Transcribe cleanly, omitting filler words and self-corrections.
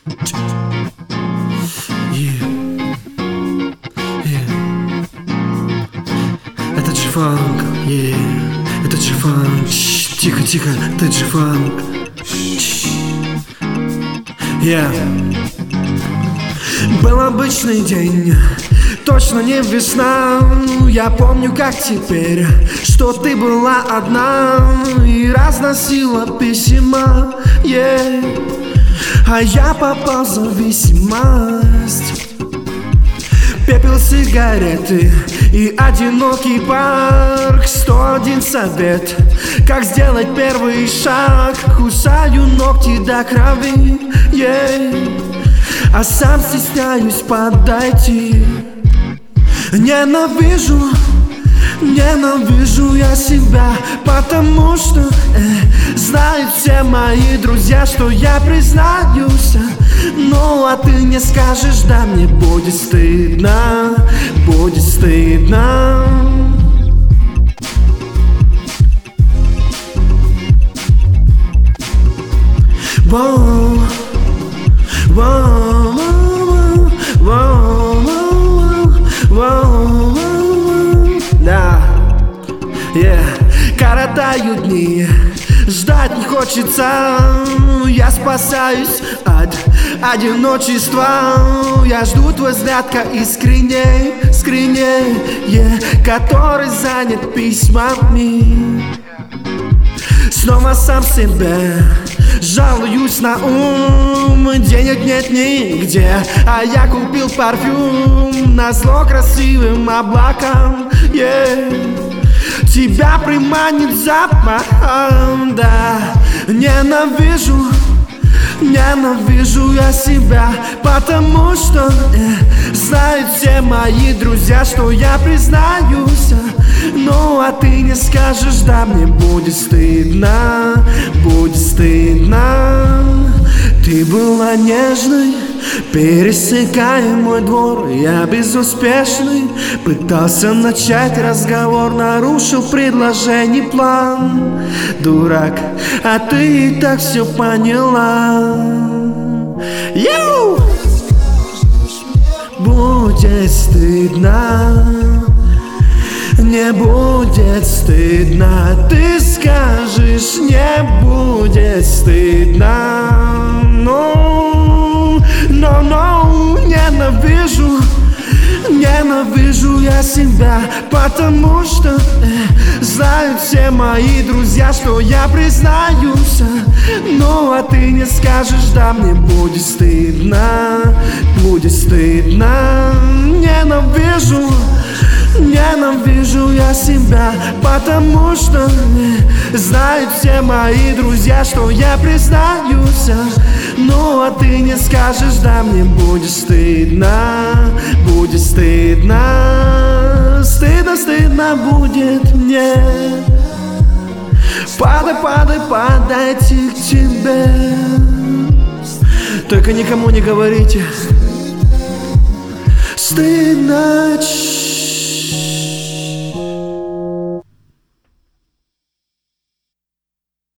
Это G-Funk, это G-Funk. Тихо, тихо, это G-Funk. Был обычный день, точно не весна. Я помню, как теперь, что ты была одна и разносила письма, а я попал в зависимость. Пепел, сигареты и одинокий парк. 101 совет, как сделать первый шаг. Кусаю ногти до крови, а сам стесняюсь подойти. Ненавижу я себя, потому что знают все мои друзья, что я признаюсь. Ну а ты не скажешь, да, мне будет стыдно, будет стыдно. Воу, воу, воу, воу, да, коротаю дни, ждать не хочется. Я спасаюсь от одиночества. Я жду твой взгляд искренней, который занят письмами. Снова сам себе жалуюсь на ум. Денег нет нигде, а я купил парфюм назло красивым облакам, тебя приманит запахом, да. Ненавижу я себя, потому что знают все мои друзья, что я признаюсь. Ну а ты не скажешь, да, мне будет стыдно, будет стыдно. Ты была нежной, пересекая мой двор. Я безуспешный, пытался начать разговор, нарушил предложение план. Дурак, а ты и так все поняла. Будет стыдно, не будет стыдно. Ты скажешь, не будет стыдно. Ненавижу я себя, потому что знают все мои друзья, что я признаюсь. Ну а ты не скажешь, да, мне будет стыдно, будет стыдно. Ненавижу я себя, потому что знают все мои друзья, что я признаюсь. Ну а ты не скажешь, да, мне будет стыдно, будет стыдно. Стыдно будет мне. Падайте к тебе. Только никому не говорите. Стыдно.